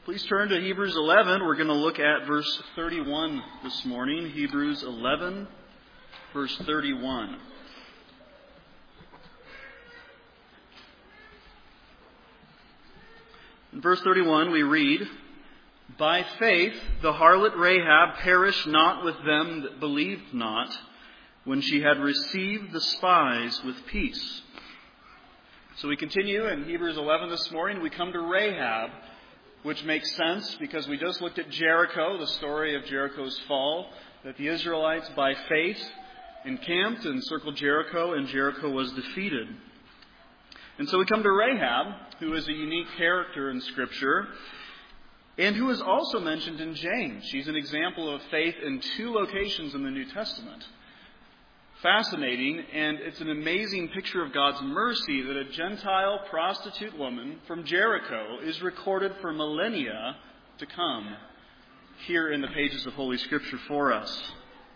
Please turn to Hebrews 11. We're going to look at verse 31 this morning. Hebrews 11, verse 31. In verse 31 we read, "By faith the harlot Rahab perished not with them that believed not, when she had received the spies with peace." So we continue in Hebrews 11 this morning. We come to Rahab, which makes sense because we just looked at Jericho, the story of Jericho's fall, that the Israelites by faith encamped and encircled Jericho, and Jericho was defeated. And so we come to Rahab, who is a unique character in Scripture, and who is also mentioned in James. She's an example of faith in two locations in the New Testament. Fascinating, and it's an amazing picture of God's mercy that a Gentile prostitute woman from Jericho is recorded for millennia to come here in the pages of Holy Scripture for us.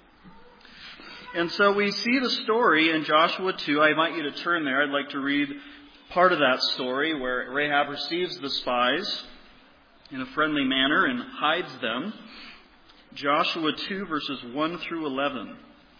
And so we see the story in Joshua 2. I invite you to turn there. I'd like to read part of that story where Rahab receives the spies in a friendly manner and hides them. Joshua 2, verses 1 through 11.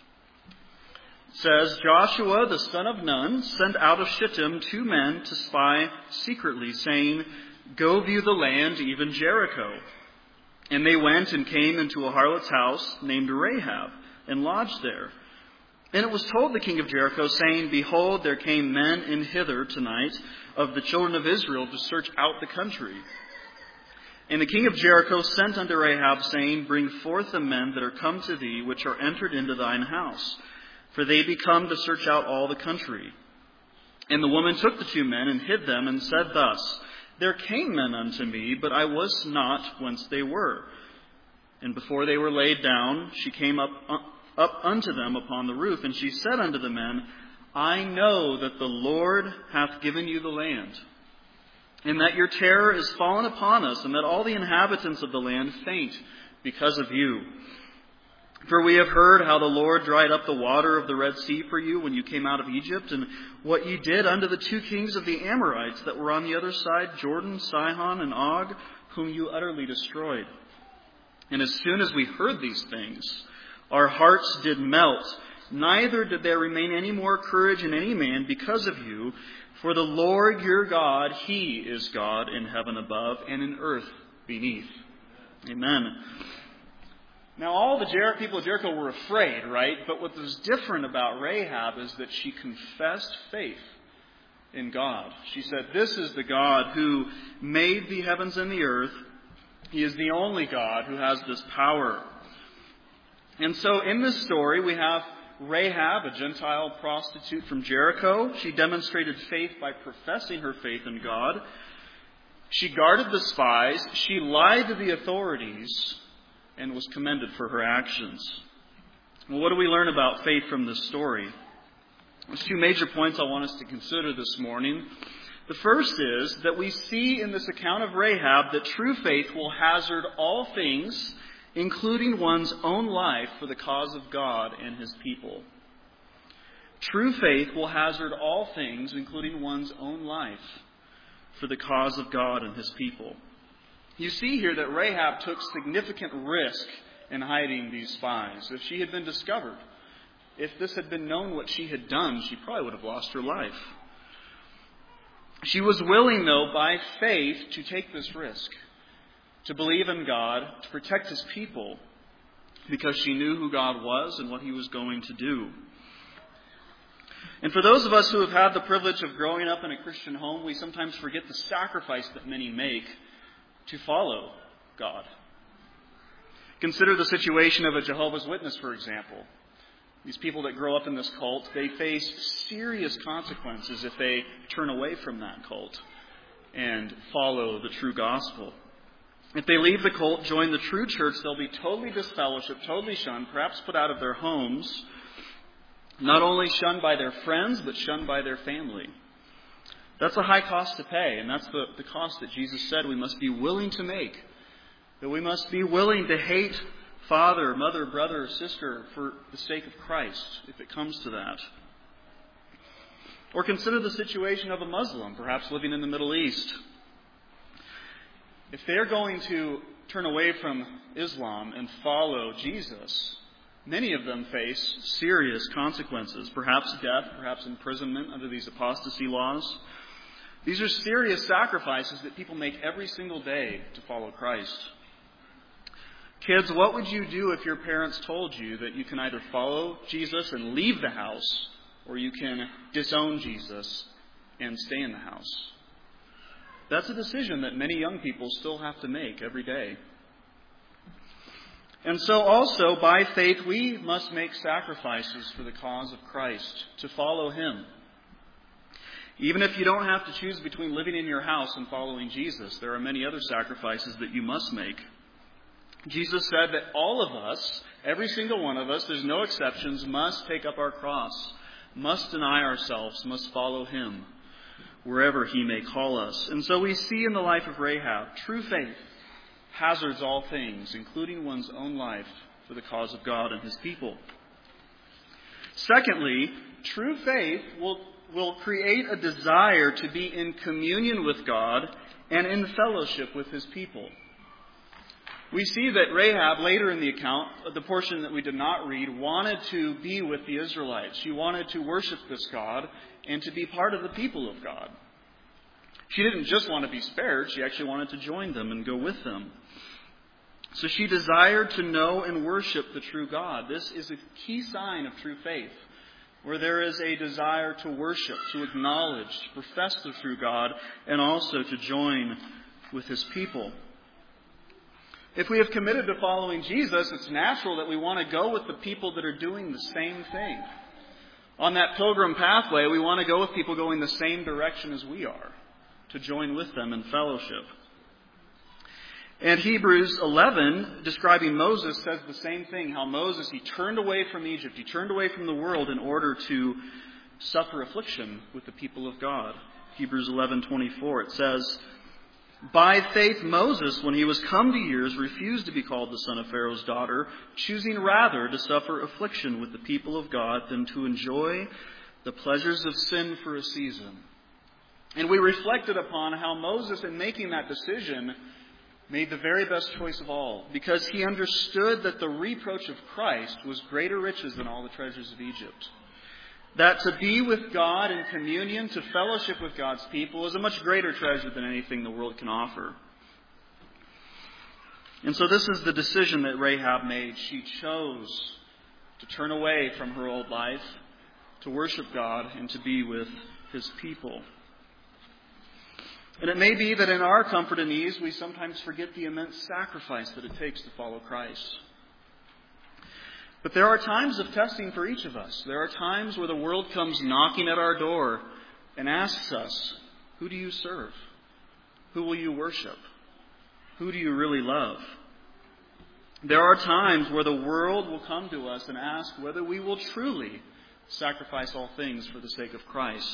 It says, "Joshua the son of Nun sent out of Shittim 2 men to spy secretly, saying, 'Go view the land, even Jericho.' And they went and came into a harlot's house named Rahab, and lodged there. And it was told the king of Jericho, saying, 'Behold, there came men in hither tonight of the children of Israel to search out the country.' And the king of Jericho sent unto Rahab, saying, 'Bring forth the men that are come to thee, which are entered into thine house. For they be come to search out all the country.' And the woman took the 2 men and hid them, and said thus, 'There came men unto me, but I was not whence they were.' And before they were laid down, she came up unto them upon the roof, and she said unto the men, 'I know that the Lord hath given you the land, and that your terror is fallen upon us, and that all the inhabitants of the land faint because of you. For we have heard how the Lord dried up the water of the Red Sea for you when you came out of Egypt, and what ye did unto the 2 kings of the Amorites that were on the other side, Jordan, Sihon, and Og, whom you utterly destroyed. And as soon as we heard these things, our hearts did melt, neither did there remain any more courage in any man because of you. For the Lord your God, He is God in heaven above and in earth beneath.'" Amen. Now all the people of Jericho were afraid, right? But what was different about Rahab is that she confessed faith in God. She said, "This is the God who made the heavens and the earth. He is the only God who has this power." And so in this story we have Rahab, a Gentile prostitute from Jericho. She demonstrated faith by professing her faith in God. She guarded the spies. She lied to the authorities and was commended for her actions. Well, what do we learn about faith from this story? There's 2 major points I want us to consider this morning. The first is that we see in this account of Rahab that true faith will hazard all things, including one's own life, for the cause of God and His people. True faith will hazard all things, including one's own life, for the cause of God and His people. You see here that Rahab took significant risk in hiding these spies. If she had been discovered, if this had been known what she had done, she probably would have lost her life. She was willing, though, by faith, to take this risk, to believe in God, to protect His people, because she knew who God was and what He was going to do. And for those of us who have had the privilege of growing up in a Christian home, we sometimes forget the sacrifice that many make to follow God. Consider the situation of a Jehovah's Witness, for example. These people that grow up in this cult, they face serious consequences if they turn away from that cult and follow the true gospel. If they leave the cult, join the true church, they'll be totally disfellowshipped, totally shunned, perhaps put out of their homes. Not only shunned by their friends, but shunned by their family. That's a high cost to pay, and that's the cost that Jesus said we must be willing to make. That we must be willing to hate father, mother, brother, or sister for the sake of Christ, if it comes to that. Or consider the situation of a Muslim, perhaps living in the Middle East. if they're going to turn away from Islam and follow Jesus, many of them face serious consequences, perhaps death, perhaps imprisonment under these apostasy laws. These are serious sacrifices that people make every single day to follow Christ. Kids, what would you do if your parents told you that you can either follow Jesus and leave the house, or you can disown Jesus and stay in the house? That's a decision that many young people still have to make every day. And so also, by faith, we must make sacrifices for the cause of Christ, to follow Him. Even if you don't have to choose between living in your house and following Jesus, there are many other sacrifices that you must make. Jesus said that all of us, every single one of us, there's no exceptions, must take up our cross, must deny ourselves, must follow Him wherever He may call us. And so we see in the life of Rahab, true faith hazards all things, including one's own life, for the cause of God and His people. Secondly, true faith will create a desire to be in communion with God and in fellowship with His people. We see that Rahab, later in the account, the portion that we did not read, wanted to be with the Israelites. She wanted to worship this God and to be part of the people of God. She didn't just want to be spared, she actually wanted to join them and go with them. So she desired to know and worship the true God. This is a key sign of true faith, where there is a desire to worship, to acknowledge, to profess the true God, and also to join with His people. If we have committed to following Jesus, it's natural that we want to go with the people that are doing the same thing. On that pilgrim pathway, we want to go with people going the same direction as we are, to join with them in fellowship. And Hebrews 11, describing Moses, says the same thing, how Moses, he turned away from Egypt, he turned away from the world in order to suffer affliction with the people of God. Hebrews 11:24, it says, "By faith Moses, when he was come to years, refused to be called the son of Pharaoh's daughter, choosing rather to suffer affliction with the people of God than to enjoy the pleasures of sin for a season." And we reflected upon how Moses, in making that decision, made the very best choice of all, because he understood that the reproach of Christ was greater riches than all the treasures of Egypt. That to be with God in communion, to fellowship with God's people, is a much greater treasure than anything the world can offer. And so this is the decision that Rahab made. She chose to turn away from her old life, to worship God, and to be with His people. And it may be that in our comfort and ease, we sometimes forget the immense sacrifice that it takes to follow Christ. But there are times of testing for each of us. There are times where the world comes knocking at our door and asks us, who do you serve? Who will you worship? Who do you really love? There are times where the world will come to us and ask whether we will truly sacrifice all things for the sake of Christ.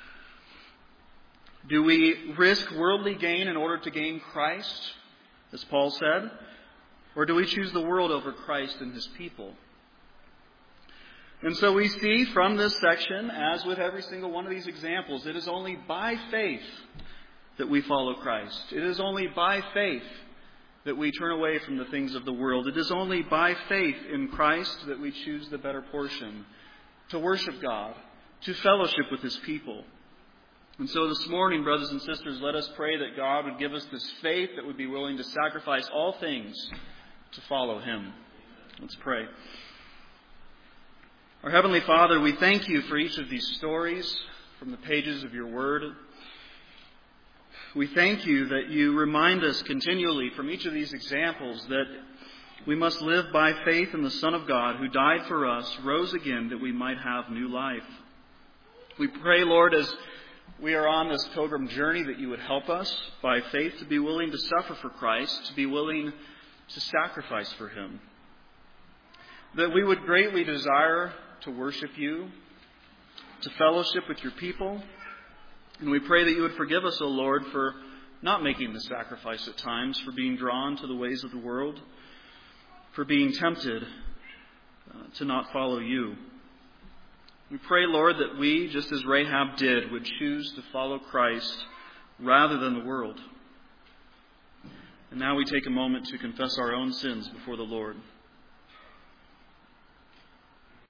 Do we risk worldly gain in order to gain Christ, as Paul said? Or do we choose the world over Christ and His people? And so we see from this section, as with every single one of these examples, it is only by faith that we follow Christ. It is only by faith that we turn away from the things of the world. It is only by faith in Christ that we choose the better portion, to worship God, to fellowship with His people. And so this morning, brothers and sisters, let us pray that God would give us this faith that would be willing to sacrifice all things to follow Him. Let's pray. Our Heavenly Father, we thank You for each of these stories from the pages of Your Word. We thank You that You remind us continually from each of these examples that we must live by faith in the Son of God who died for us, rose again, that we might have new life. We pray, Lord, as we are on this pilgrim journey, that You would help us by faith to be willing to suffer for Christ, to be willing to sacrifice for Him. That we would greatly desire to worship You, to fellowship with Your people. And we pray that You would forgive us, O Lord, for not making the sacrifice at times, for being drawn to the ways of the world, for being tempted to not follow You. We pray, Lord, that we, just as Rahab did, would choose to follow Christ rather than the world. And now we take a moment to confess our own sins before the Lord.